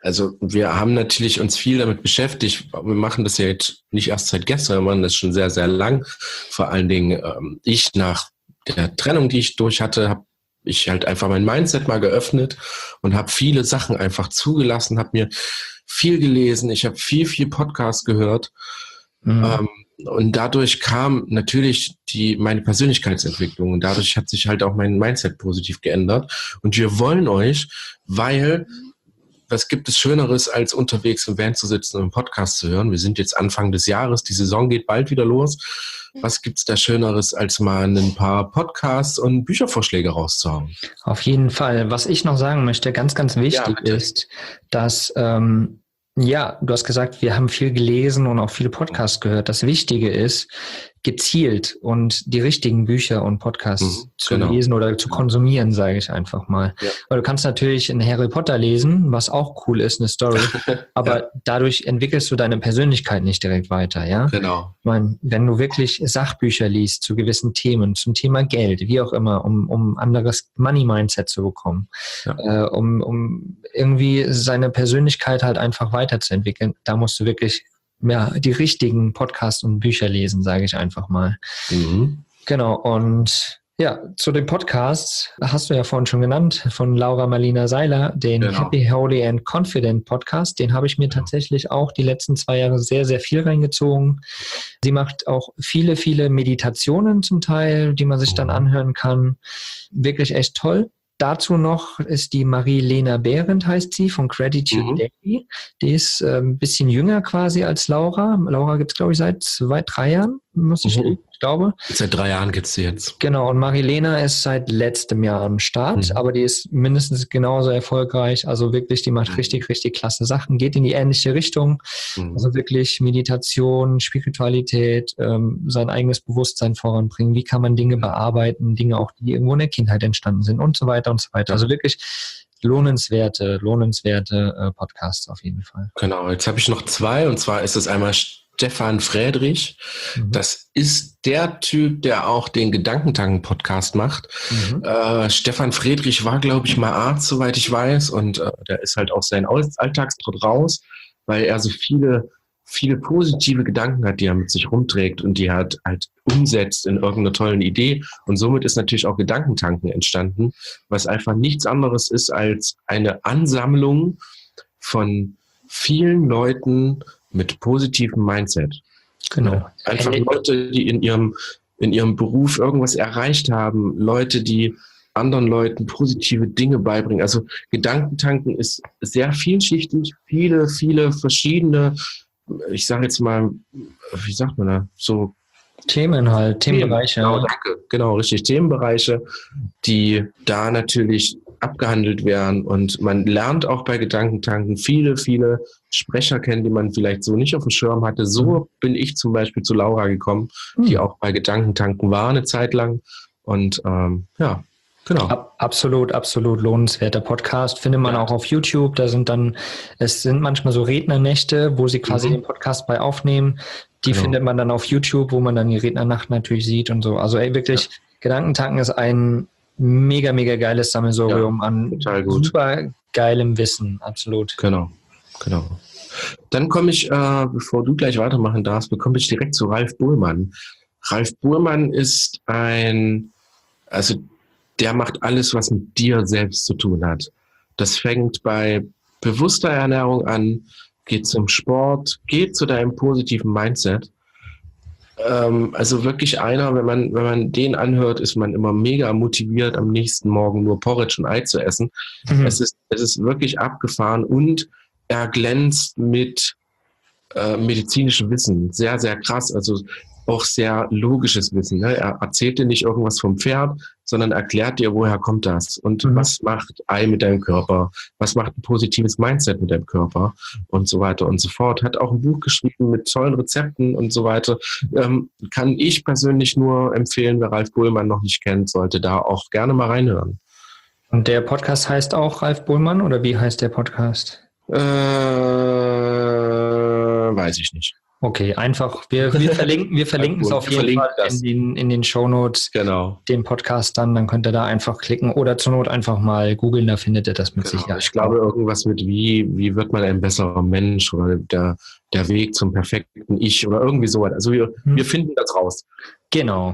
Speaker 4: also wir haben natürlich uns viel damit beschäftigt. Wir machen das ja jetzt nicht erst seit gestern, wir machen das schon sehr, sehr lang. Vor allen Dingen ähm, ich nach der Trennung, die ich durch hatte, habe ich halt einfach mein Mindset mal geöffnet und habe viele Sachen einfach zugelassen, habe mir viel gelesen, ich habe viel, viel Podcast gehört. Mhm. Ähm, und dadurch kam natürlich die meine Persönlichkeitsentwicklung und dadurch hat sich halt auch mein Mindset positiv geändert. Und wir wollen euch, weil was gibt es Schöneres, als unterwegs im Van zu sitzen und einen Podcast zu hören? Wir sind jetzt Anfang des Jahres, die Saison geht bald wieder los. Was gibt es da Schöneres, als mal ein paar Podcasts und Büchervorschläge rauszuhauen?
Speaker 3: Auf jeden Fall. Was ich noch sagen möchte, ganz, ganz wichtig ja, ist, dass, ähm, ja, du hast gesagt, wir haben viel gelesen und auch viele Podcasts gehört. Das Wichtige ist, gezielt und die richtigen Bücher und Podcasts mhm, zu genau. lesen oder zu konsumieren, sage ich einfach mal. Ja. Weil du kannst natürlich einen Harry Potter lesen, was auch cool ist, eine Story, aber ja. dadurch entwickelst du deine Persönlichkeit nicht direkt weiter, ja?
Speaker 4: Genau.
Speaker 3: Ich meine, wenn du wirklich Sachbücher liest zu gewissen Themen, zum Thema Geld, wie auch immer, um um anderes Money-Mindset zu bekommen, ja. äh, um um irgendwie seine Persönlichkeit halt einfach weiterzuentwickeln, da musst du wirklich ja, die richtigen Podcasts und Bücher lesen, sage ich einfach mal. Mhm. Genau, und ja, zu den Podcasts hast du ja vorhin schon genannt, von Laura Marlina Seiler, den genau. Happy, Holy and Confident Podcast. Den habe ich mir tatsächlich auch die letzten zwei Jahre sehr, sehr viel reingezogen. Sie macht auch viele, viele Meditationen zum Teil, die man sich dann anhören kann. Wirklich echt toll. Dazu noch ist die Marie-Lena Behrendt, heißt sie, von Gratitude mhm. Daily. Die ist äh, ein bisschen jünger quasi als Laura. Laura gibt es, glaube ich, seit zwei, drei Jahren, muss ich, mhm. ich glaube.
Speaker 4: Seit drei Jahren gibt es sie jetzt.
Speaker 3: Genau, und Marie-Lena ist seit letztem Jahr am Start, mhm. aber die ist mindestens genauso erfolgreich. Also wirklich, die macht mhm. richtig, richtig klasse Sachen, geht in die ähnliche Richtung. Mhm. Also wirklich Meditation, Spiritualität, ähm, sein eigenes Bewusstsein voranbringen. Wie kann man Dinge bearbeiten, Dinge auch, die irgendwo in der Kindheit entstanden sind und so weiter und so weiter. Also wirklich lohnenswerte, lohnenswerte äh, Podcasts auf jeden Fall.
Speaker 4: Genau, jetzt habe ich noch zwei, und zwar ist es einmal Stefan Friedrich. Mhm. Das ist der Typ, der auch den Gedankentanken-Podcast macht. Mhm. Äh, Stefan Friedrich war, glaube ich, mal Arzt, soweit ich weiß, und äh, der ist halt auch sein Alltagstrott raus, weil er so viele viele positive Gedanken hat, die er mit sich rumträgt und die er halt, halt umsetzt in irgendeiner tollen Idee. Und somit ist natürlich auch Gedankentanken entstanden, was einfach nichts anderes ist als eine Ansammlung von vielen Leuten mit positivem Mindset.
Speaker 3: Genau.
Speaker 4: Einfach Leute, die in ihrem, in ihrem Beruf irgendwas erreicht haben, Leute, die anderen Leuten positive Dinge beibringen. Also Gedankentanken ist sehr vielschichtig, viele, viele verschiedene, ich sage jetzt mal, wie sagt man da, so
Speaker 3: Themen halt, Themenbereiche.
Speaker 4: Genau, danke, genau, richtig, Themenbereiche, die da natürlich abgehandelt werden, und man lernt auch bei Gedankentanken viele, viele Sprecher kennen, die man vielleicht so nicht auf dem Schirm hatte. So mhm. bin ich zum Beispiel zu Laura gekommen, mhm. die auch bei Gedankentanken war eine Zeit lang, und ähm, ja, genau.
Speaker 3: Ab, absolut, absolut lohnenswerter Podcast. Findet man ja. auch auf YouTube. Da sind dann, es sind manchmal so Rednernächte, wo sie quasi mhm. den Podcast bei aufnehmen. Die genau. findet man dann auf YouTube, wo man dann die Rednernacht natürlich sieht und so. Also ey, wirklich, ja. Gedankentanken ist ein mega, mega geiles Sammelsurium ja, an super geilem Wissen. Absolut.
Speaker 4: Genau, genau. Dann komme ich, äh, bevor du gleich weitermachen darfst, bekomme ich direkt zu Ralf Bohlmann. Ralf Bohlmann ist ein, also der macht alles, was mit dir selbst zu tun hat. Das fängt bei bewusster Ernährung an, geht zum Sport, geht zu deinem positiven Mindset. Ähm, also wirklich einer, wenn man, wenn man den anhört, ist man immer mega motiviert, am nächsten Morgen nur Porridge und Ei zu essen. Mhm. Es ist, es ist wirklich abgefahren, und er glänzt mit äh, medizinischem Wissen. Sehr, sehr krass. Also auch sehr logisches Wissen. Ne? Er erzählt dir nicht irgendwas vom Pferd, sondern erklärt dir, woher kommt das und mhm. was macht Ei mit deinem Körper, was macht ein positives Mindset mit deinem Körper und so weiter und so fort. Hat auch ein Buch geschrieben mit tollen Rezepten und so weiter. Ähm, kann ich persönlich nur empfehlen, wer Ralf Bohlmann noch nicht kennt, sollte da auch gerne mal reinhören.
Speaker 3: Und der Podcast heißt auch Ralf Bohlmann, oder wie heißt der Podcast?
Speaker 4: Äh, weiß ich nicht.
Speaker 3: Okay, einfach, wir, wir verlinken, wir verlinken es auf jeden Fall in den, in den Shownotes,
Speaker 4: genau.
Speaker 3: Den Podcast dann, dann könnt ihr da einfach klicken oder zur Not einfach mal googeln, da findet ihr das mit
Speaker 4: genau.
Speaker 3: Sicherheit.
Speaker 4: Ich glaube, irgendwas mit wie, wie wird man ein besserer Mensch oder der, der Weg zum perfekten Ich oder irgendwie sowas. Also wir, hm. wir finden das raus.
Speaker 3: Genau.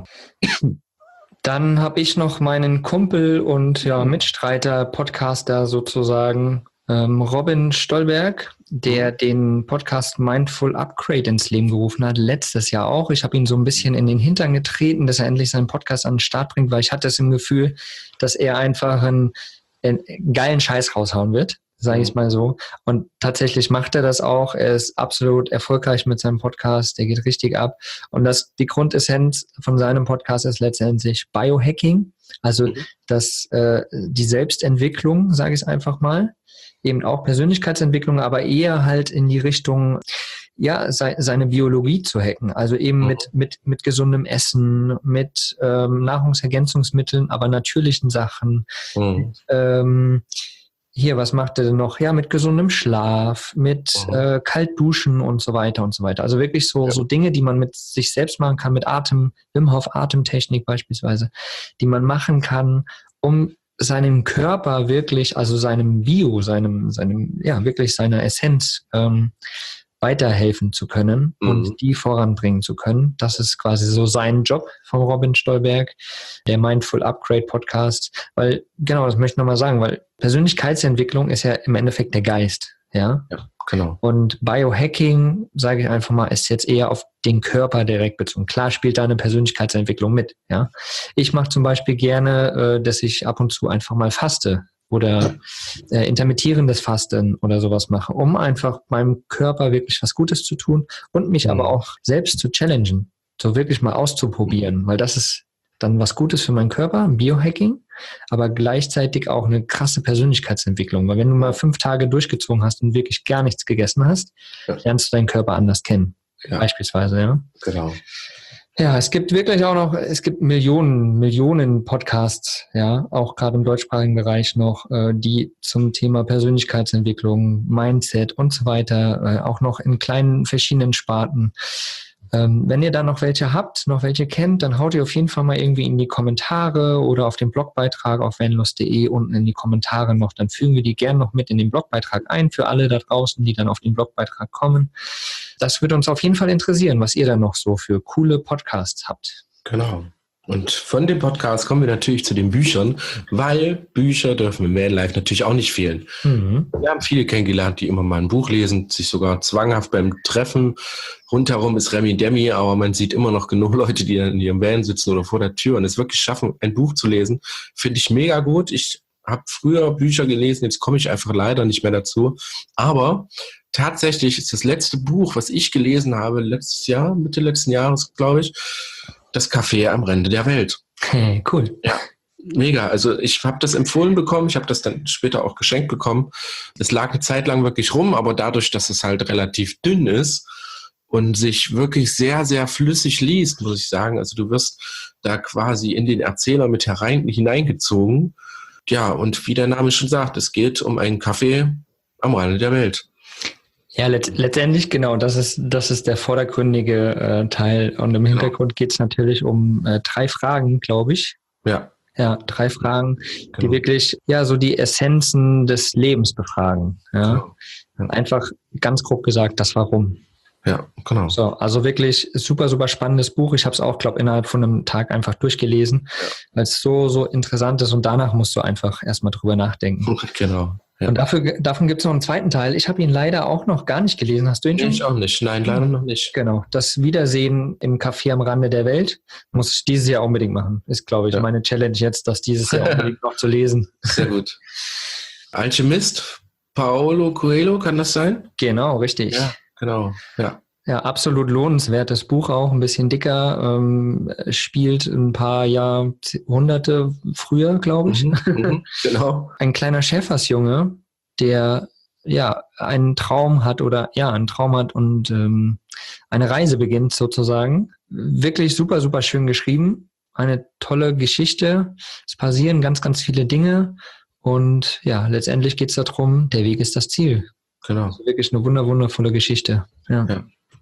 Speaker 3: Dann habe ich noch meinen Kumpel und ja, Mitstreiter, Podcaster sozusagen, ähm, Robin Stolberg, der den Podcast Mindful Upgrade ins Leben gerufen hat, letztes Jahr auch. Ich habe ihn so ein bisschen in den Hintern getreten, dass er endlich seinen Podcast an den Start bringt, weil ich hatte es im Gefühl, dass er einfach einen, einen geilen Scheiß raushauen wird, sage ich es mal so. Und tatsächlich macht er das auch. Er ist absolut erfolgreich mit seinem Podcast. Der geht richtig ab. Und das, die Grundessenz von seinem Podcast ist letztendlich Biohacking, also das, äh, die Selbstentwicklung, sage ich es einfach mal. Eben auch Persönlichkeitsentwicklung, aber eher halt in die Richtung, ja, se- seine Biologie zu hacken. Also eben mhm. mit, mit, mit gesundem Essen, mit ähm, Nahrungsergänzungsmitteln, aber natürlichen Sachen. Mhm. Mit, ähm, hier, was macht er denn noch? Ja, mit gesundem Schlaf, mit mhm. äh, Kaltduschen und so weiter und so weiter. Also wirklich so, ja. so Dinge, die man mit sich selbst machen kann, mit Atem, Wim Hof Atemtechnik beispielsweise, die man machen kann, um seinem Körper wirklich, also seinem Bio, seinem, seinem, ja, wirklich seiner Essenz ähm, weiterhelfen zu können mhm. und die voranbringen zu können. Das ist quasi so sein Job von Robin Stolberg, der Mindful Upgrade Podcast, weil, genau, das möchte ich nochmal sagen, weil Persönlichkeitsentwicklung ist ja im Endeffekt der Geist, ja?
Speaker 4: Ja, genau.
Speaker 3: Und Biohacking, sage ich einfach mal, ist jetzt eher auf den Körper direkt bezogen. Klar spielt da eine Persönlichkeitsentwicklung mit, ja. Ich mache zum Beispiel gerne, äh, dass ich ab und zu einfach mal faste oder äh, intermittierendes Fasten oder sowas mache, um einfach meinem Körper wirklich was Gutes zu tun und mich mhm. aber auch selbst zu challengen, so wirklich mal auszuprobieren, weil das ist dann was Gutes für meinen Körper, Biohacking, aber gleichzeitig auch eine krasse Persönlichkeitsentwicklung, weil wenn du mal fünf Tage durchgezogen hast und wirklich gar nichts gegessen hast, ja. lernst du deinen Körper anders kennen, ja. beispielsweise, ja.
Speaker 4: Genau.
Speaker 3: Ja, es gibt wirklich auch noch, es gibt Millionen, Millionen Podcasts, ja, auch gerade im deutschsprachigen Bereich noch, äh, die zum Thema Persönlichkeitsentwicklung, Mindset und so weiter, äh, auch noch in kleinen verschiedenen Sparten. Ähm, wenn ihr da noch welche habt, noch welche kennt, dann haut ihr auf jeden Fall mal irgendwie in die Kommentare oder auf den Blogbeitrag auf vanlust punkt de unten in die Kommentare noch. Dann fügen wir die gerne noch mit in den Blogbeitrag ein für alle da draußen, die dann auf den Blogbeitrag kommen. Das würde uns auf jeden Fall interessieren, was ihr dann noch so für coole Podcasts habt.
Speaker 4: Genau. Und von dem Podcast kommen wir natürlich zu den Büchern, weil Bücher dürfen im Vanlife natürlich auch nicht fehlen. Mhm. Wir haben viele kennengelernt, die immer mal ein Buch lesen, sich sogar zwanghaft beim Treffen. Rundherum ist Remi Demi, aber man sieht immer noch genug Leute, die in ihrem Van sitzen oder vor der Tür und es wirklich schaffen, ein Buch zu lesen. Finde ich mega gut. Ich habe früher Bücher gelesen, jetzt komme ich einfach leider nicht mehr dazu. Aber tatsächlich ist das letzte Buch, was ich gelesen habe, letztes Jahr, Mitte letzten Jahres, glaube ich, Das Café am Rande der Welt.
Speaker 3: Hey, cool.
Speaker 4: Ja, mega. Also ich habe das empfohlen bekommen, ich habe das dann später auch geschenkt bekommen. Es lag eine Zeit lang wirklich rum, aber dadurch, dass es halt relativ dünn ist und sich wirklich sehr, sehr flüssig liest, muss ich sagen. Also du wirst da quasi in den Erzähler mit herein, hineingezogen. Ja, und wie der Name schon sagt, es geht um einen Café am Rande der Welt.
Speaker 3: Ja, let- letztendlich genau, das ist das ist der vordergründige äh, Teil und im Hintergrund geht es natürlich um äh, drei Fragen, glaube ich.
Speaker 4: Ja.
Speaker 3: Ja, drei Fragen,
Speaker 4: genau.
Speaker 3: die wirklich ja so die Essenzen des Lebens befragen. Ja,
Speaker 4: genau. Ja.
Speaker 3: Einfach ganz grob gesagt, das Warum.
Speaker 4: Ja, genau.
Speaker 3: So, also wirklich super, super spannendes Buch. Ich habe es auch, glaube innerhalb von einem Tag einfach durchgelesen, ja. weil es so, so interessant ist und danach musst du einfach erstmal drüber nachdenken.
Speaker 4: Genau. Ja.
Speaker 3: Und dafür, davon gibt es noch einen zweiten Teil. Ich habe ihn leider auch noch gar nicht gelesen. Hast du ihn schon?
Speaker 4: Ich auch nicht. Nein, leider noch nicht.
Speaker 3: Genau. Das Wiedersehen im Café am Rande der Welt muss ich dieses Jahr unbedingt machen. Ist, glaube ich, ja. meine Challenge jetzt, das dieses Jahr unbedingt noch zu lesen.
Speaker 4: Sehr gut. Alchemist, Paulo Coelho, kann das sein?
Speaker 3: Genau, richtig.
Speaker 4: Ja, genau. Ja.
Speaker 3: Ja, absolut lohnenswertes Buch auch, ein bisschen dicker, ähm, spielt ein paar Jahrhunderte früher, glaube ich.
Speaker 4: Mhm, mhm, genau.
Speaker 3: Ein kleiner Schäfersjunge, der ja einen Traum hat oder ja einen Traum hat und ähm, eine Reise beginnt sozusagen. Wirklich super, super schön geschrieben. Eine tolle Geschichte. Es passieren ganz, ganz viele Dinge und ja, letztendlich geht es darum, der Weg ist das Ziel.
Speaker 4: Genau.
Speaker 3: Also wirklich eine wunder, wundervolle Geschichte. Ja.
Speaker 4: ja.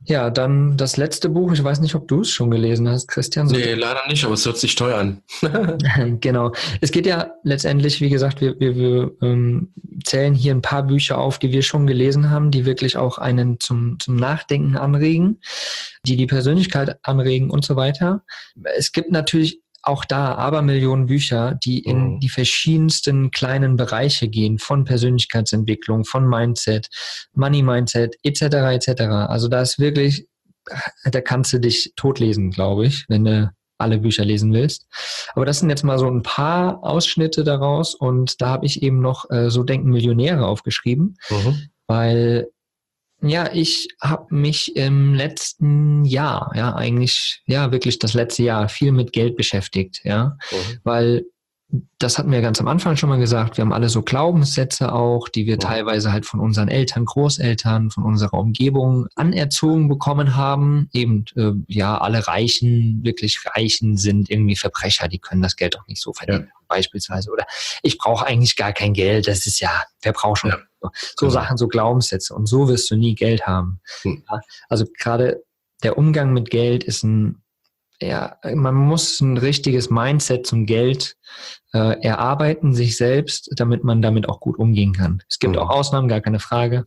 Speaker 3: Ja, dann das letzte Buch. Ich weiß nicht, ob du es schon gelesen hast, Christian. So
Speaker 4: Nee, leider nicht, aber es hört sich teuer an.
Speaker 3: Genau. Es geht ja letztendlich, wie gesagt, wir, wir, wir ähm, zählen hier ein paar Bücher auf, die wir schon gelesen haben, die wirklich auch einen zum, zum Nachdenken anregen, die die Persönlichkeit anregen und so weiter. Es gibt natürlich auch da Abermillionen Bücher, die in
Speaker 4: Mhm.
Speaker 3: die verschiedensten kleinen Bereiche gehen, von Persönlichkeitsentwicklung, von Mindset, Money Mindset, et cetera et cetera. Also da ist wirklich, da kannst du dich totlesen, glaube ich, wenn du alle Bücher lesen willst. Aber das sind jetzt mal so ein paar Ausschnitte daraus und da habe ich eben noch äh, So denken Millionäre aufgeschrieben,
Speaker 4: Mhm.
Speaker 3: weil ja, ich habe mich im letzten Jahr, ja eigentlich, ja wirklich das letzte Jahr viel mit Geld beschäftigt, ja,
Speaker 4: Mhm.
Speaker 3: weil das hatten wir ganz am Anfang schon mal gesagt, wir haben alle so Glaubenssätze auch, die wir
Speaker 4: Ja.
Speaker 3: teilweise halt von unseren Eltern, Großeltern, von unserer Umgebung anerzogen bekommen haben. Eben, äh, ja, alle Reichen, wirklich Reichen sind irgendwie Verbrecher, die können das Geld auch nicht so verdienen,
Speaker 4: Ja.
Speaker 3: beispielsweise. Oder ich brauche eigentlich gar kein Geld, das ist ja, wer braucht schon?
Speaker 4: Ja.
Speaker 3: So, so
Speaker 4: Genau.
Speaker 3: Sachen, so Glaubenssätze und so wirst du nie Geld haben.
Speaker 4: Hm.
Speaker 3: Ja, also gerade der Umgang mit Geld ist ein Ja, man muss ein richtiges Mindset zum Geld äh, erarbeiten, sich selbst, damit man damit auch gut umgehen kann. Es gibt
Speaker 4: Mhm.
Speaker 3: auch Ausnahmen, gar keine Frage.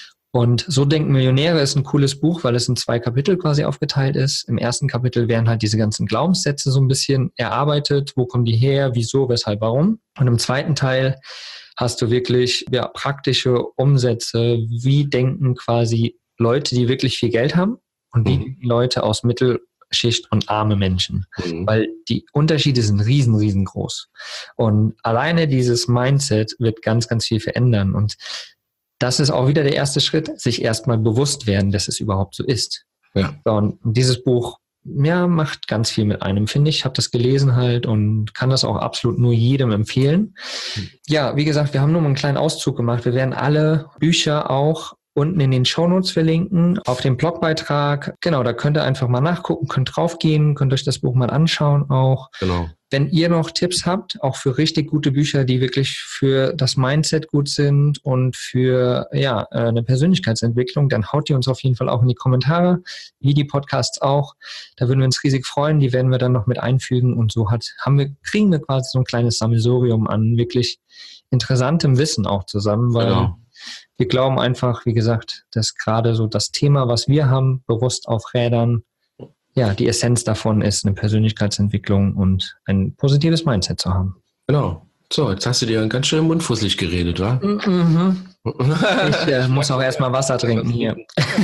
Speaker 3: Und So denken Millionäre ist ein cooles Buch, weil es in zwei Kapitel quasi aufgeteilt ist. Im ersten Kapitel werden halt diese ganzen Glaubenssätze so ein bisschen erarbeitet. Wo kommen die her? Wieso? Weshalb? Warum? Und im zweiten Teil hast du wirklich ja, praktische Umsätze. Wie denken quasi Leute, die wirklich viel Geld haben und wie
Speaker 4: Mhm.
Speaker 3: denken Leute aus Mittelschicht und arme Menschen?
Speaker 4: Mhm.
Speaker 3: Weil die Unterschiede sind riesen, riesengroß. Und alleine dieses Mindset wird ganz, ganz viel verändern. Und das ist auch wieder der erste Schritt, sich erstmal bewusst werden, dass es überhaupt so ist.
Speaker 4: Ja.
Speaker 3: So, und dieses Buch, ja, macht ganz viel mit einem, finde ich. Ich habe das gelesen halt und kann das auch absolut nur jedem empfehlen. Ja, wie gesagt, wir haben nur mal einen kleinen Auszug gemacht. Wir werden alle Bücher auch unten in den Shownotes verlinken, auf dem Blogbeitrag. Genau, da könnt ihr einfach mal nachgucken, könnt draufgehen, könnt euch das Buch mal anschauen auch.
Speaker 4: Genau.
Speaker 3: Wenn ihr noch Tipps habt, auch für richtig gute Bücher, die wirklich für das Mindset gut sind und für ja eine Persönlichkeitsentwicklung, dann haut die uns auf jeden Fall auch in die Kommentare, wie die Podcasts auch. Da würden wir uns riesig freuen. Die werden wir dann noch mit einfügen und so hat haben wir kriegen wir quasi so ein kleines Sammelsurium an wirklich interessantem Wissen auch zusammen, weil
Speaker 4: Genau.
Speaker 3: wir glauben einfach, wie gesagt, dass gerade so das Thema, was wir haben, bewusst auf Rädern, ja, die Essenz davon ist, eine Persönlichkeitsentwicklung und ein positives Mindset zu haben.
Speaker 4: Genau. So, jetzt hast du dir ganz schön mundfusselig geredet, wa?
Speaker 3: Mhm. Ich äh, muss auch erstmal Wasser trinken hier.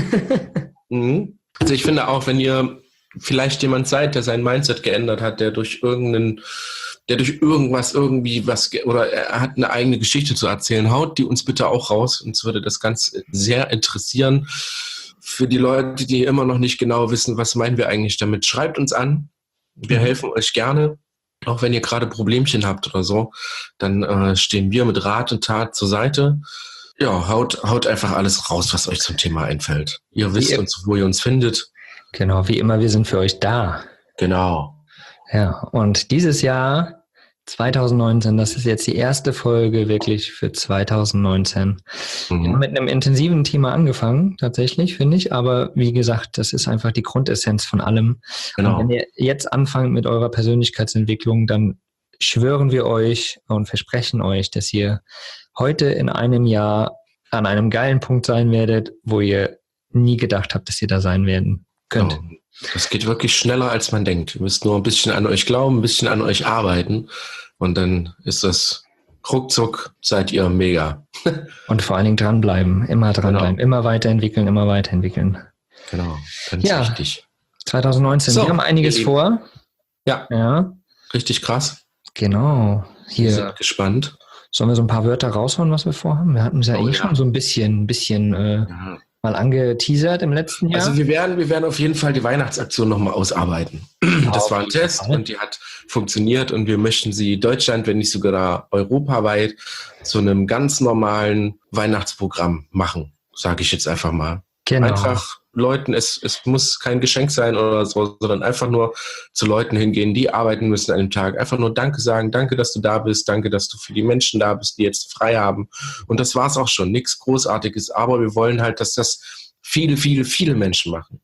Speaker 4: Mhm. Also ich finde auch, wenn ihr vielleicht jemand seid, der sein Mindset geändert hat, der durch irgendeinen, der durch irgendwas irgendwie was, ge- oder er hat eine eigene Geschichte zu erzählen, haut die uns bitte auch raus. Uns würde das ganz sehr interessieren. Für die Leute, die immer noch nicht genau wissen, was meinen wir eigentlich damit, schreibt uns an. Wir
Speaker 3: Mhm.
Speaker 4: helfen euch gerne. Auch wenn ihr gerade Problemchen habt oder so, dann äh, stehen wir mit Rat und Tat zur Seite. Ja, haut, haut einfach alles raus, was euch zum Thema einfällt. Ihr wisst
Speaker 3: ihr-
Speaker 4: uns, wo ihr uns findet.
Speaker 3: Genau, wie immer, wir sind für euch da.
Speaker 4: Genau.
Speaker 3: Ja, und dieses Jahr zwanzig neunzehn, das ist jetzt die erste Folge wirklich für zwanzig neunzehn. Wir haben
Speaker 4: Mhm.
Speaker 3: mit einem intensiven Thema angefangen, tatsächlich, finde ich. Aber wie gesagt, das ist einfach die Grundessenz von allem.
Speaker 4: Genau.
Speaker 3: Und wenn ihr jetzt anfangt mit eurer Persönlichkeitsentwicklung, dann schwören wir euch und versprechen euch, dass ihr heute in einem Jahr an einem geilen Punkt sein werdet, wo ihr nie gedacht habt, dass ihr da sein werden könnt.
Speaker 4: Genau. Das geht wirklich schneller, als man denkt. Ihr müsst nur ein bisschen an euch glauben, ein bisschen an euch arbeiten. Und dann ist das ruckzuck, seid ihr mega.
Speaker 3: Und vor allen Dingen dranbleiben, immer dranbleiben,
Speaker 4: Genau.
Speaker 3: immer weiterentwickeln, immer weiterentwickeln.
Speaker 4: Genau. Ganz
Speaker 3: Ja.
Speaker 4: wichtig.
Speaker 3: zwanzig neunzehn,
Speaker 4: So,
Speaker 3: wir haben einiges
Speaker 4: ihr
Speaker 3: vor.
Speaker 4: Ja.
Speaker 3: Ja,
Speaker 4: Richtig krass.
Speaker 3: genau.
Speaker 4: Wir
Speaker 3: Hier,
Speaker 4: sind gespannt.
Speaker 3: sollen wir so ein paar Wörter raushauen, was wir vorhaben? Wir hatten es ja
Speaker 4: Oh,
Speaker 3: eh
Speaker 4: ja.
Speaker 3: schon so ein bisschen, ein bisschen äh,
Speaker 4: Ja.
Speaker 3: mal angeteasert im letzten Jahr.
Speaker 4: Also wir werden, wir werden auf jeden Fall die Weihnachtsaktion nochmal ausarbeiten. Das
Speaker 3: Auf
Speaker 4: war ein
Speaker 3: jeden
Speaker 4: Test
Speaker 3: Fall.
Speaker 4: und die hat funktioniert und wir möchten sie Deutschland, wenn nicht sogar europaweit, zu einem ganz normalen Weihnachtsprogramm machen, sage ich jetzt einfach mal.
Speaker 3: Genau.
Speaker 4: Einfach Leuten, es, es muss kein Geschenk sein oder so, sondern einfach nur zu Leuten hingehen, die arbeiten müssen an dem Tag. Einfach nur Danke sagen, danke, dass du da bist, danke, dass du für die Menschen da bist, die jetzt frei haben. Und das war's auch schon, nichts Großartiges. Aber wir wollen halt, dass das viele, viele, viele Menschen machen.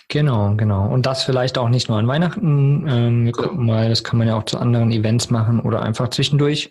Speaker 3: Genau, genau. Und das vielleicht auch nicht nur an Weihnachten. Ähm, wir gucken mal, das kann man ja auch zu anderen Events machen oder einfach zwischendurch.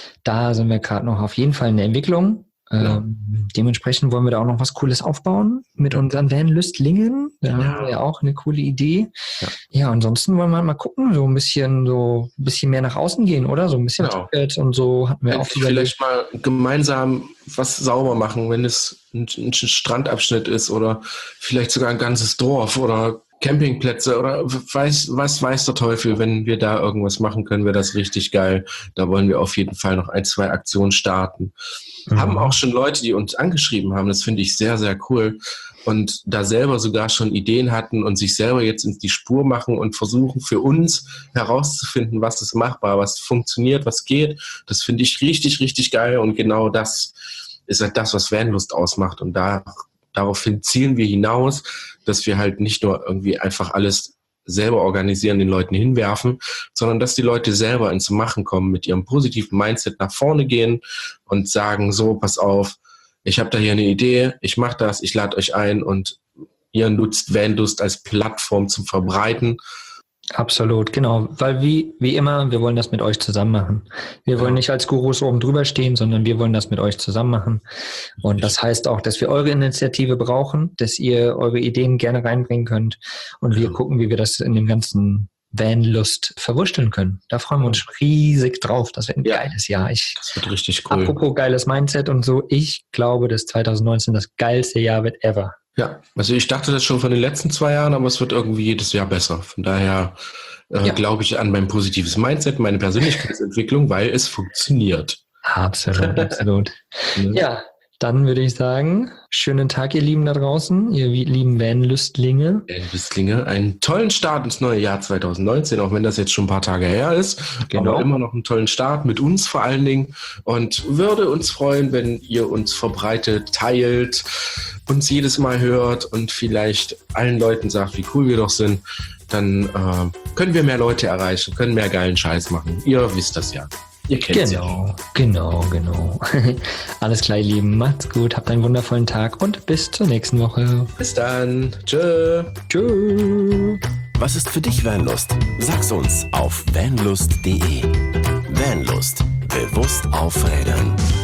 Speaker 3: Da sind wir gerade noch auf jeden Fall in der Entwicklung.
Speaker 4: Ja.
Speaker 3: Ähm, dementsprechend wollen wir da auch noch was Cooles aufbauen mit unseren Vanlüstlingen. Da
Speaker 4: Ja.
Speaker 3: haben wir ja auch eine coole Idee.
Speaker 4: Ja.
Speaker 3: Ja, ansonsten wollen wir halt mal gucken, so ein bisschen, so ein bisschen mehr nach außen gehen, oder? So ein bisschen
Speaker 4: Genau.
Speaker 3: Tickets und so hatten wir auch
Speaker 4: Endlich vielleicht mal gemeinsam was sauber machen, wenn es ein, ein Strandabschnitt ist oder vielleicht sogar ein ganzes Dorf oder Campingplätze oder weiß, was weiß der Teufel. Wenn wir da irgendwas machen, können wir das richtig geil. Da wollen wir auf jeden Fall noch ein, zwei Aktionen starten.
Speaker 3: Mhm.
Speaker 4: Haben auch schon Leute, die uns angeschrieben haben. Das finde ich sehr, sehr cool. Und da selber sogar schon Ideen hatten und sich selber jetzt in die Spur machen und versuchen für uns herauszufinden, was ist machbar, was funktioniert, was geht. Das finde ich richtig, richtig geil. Und genau das ist halt das, was Vanlust ausmacht. Und da, daraufhin zielen wir hinaus, dass wir halt nicht nur irgendwie einfach alles selber organisieren, den Leuten hinwerfen, sondern dass die Leute selber ins Machen kommen, mit ihrem positiven Mindset nach vorne gehen und sagen, so, pass auf, ich habe da hier eine Idee, ich mache das, ich lade euch ein und ihr nutzt Vanlust als Plattform zum Verbreiten.
Speaker 3: Absolut, genau. Weil wie, wie immer, wir wollen das mit euch zusammen machen. Wir wollen
Speaker 4: Ja.
Speaker 3: nicht als Gurus oben drüber stehen, sondern wir wollen das mit euch zusammen machen. Und das heißt auch, dass wir eure Initiative brauchen, dass ihr eure Ideen gerne reinbringen könnt. Und wir
Speaker 4: Ja.
Speaker 3: gucken, wie wir das in dem ganzen Vanlust verwursteln können. Da freuen wir uns riesig drauf. Das wird ein
Speaker 4: Ja.
Speaker 3: geiles Jahr. Ich,
Speaker 4: Das wird richtig cool.
Speaker 3: apropos geiles Mindset und so, ich glaube, dass zwanzig neunzehn das geilste Jahr wird ever.
Speaker 4: Ja, also ich dachte das schon von den letzten zwei Jahren, aber es wird irgendwie jedes Jahr besser. Von daher äh,
Speaker 3: Ja.
Speaker 4: glaube ich an mein positives Mindset, meine Persönlichkeitsentwicklung, weil es funktioniert.
Speaker 3: Absolut, absolut.
Speaker 4: Ne?
Speaker 3: Ja, dann würde ich sagen, schönen Tag, ihr Lieben da draußen, ihr wie- lieben Vanlüstlinge.
Speaker 4: Elvislinge, einen tollen Start ins neue Jahr zwanzig neunzehn, auch wenn das jetzt schon ein paar Tage her ist.
Speaker 3: Genau.
Speaker 4: Aber immer noch einen tollen Start mit uns vor allen Dingen. Und würde uns freuen, wenn ihr uns verbreitet, teilt, uns jedes Mal hört und vielleicht allen Leuten sagt, wie cool wir doch sind. Dann äh, können wir mehr Leute erreichen, können mehr geilen Scheiß machen. Ihr wisst das ja. Ihr kennt sie.
Speaker 3: Genau, genau, genau. Alles klar, ihr Lieben, macht's gut, habt einen wundervollen Tag und bis zur nächsten Woche.
Speaker 4: Bis dann. Tschö.
Speaker 3: Tschüss.
Speaker 2: Was ist für dich Vanlust? Sag's uns auf vanlust punkt de. Vanlust. Bewusst aufrädern.